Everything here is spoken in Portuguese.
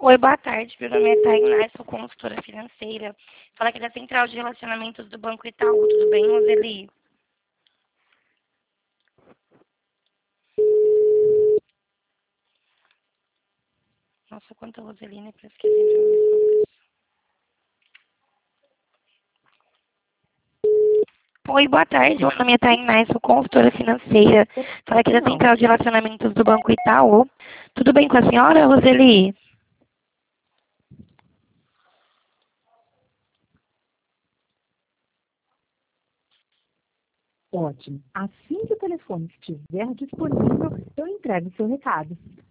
Oi, boa tarde. Meu nome é Tainá, sou consultora financeira. Fala aqui da Central de Relacionamentos do Banco Itaú. Tudo bem, Roseli? Nossa, quanta Roseli, né? Parece que é sempre a mesma pessoa. Oi, boa tarde. Meu nome é Tainá, sou consultora financeira. Fala aqui da Central de Relacionamentos do Banco Itaú. Tudo bem com a senhora, Roseli? Ótimo. Assim que o telefone estiver disponível, eu entrego o seu recado.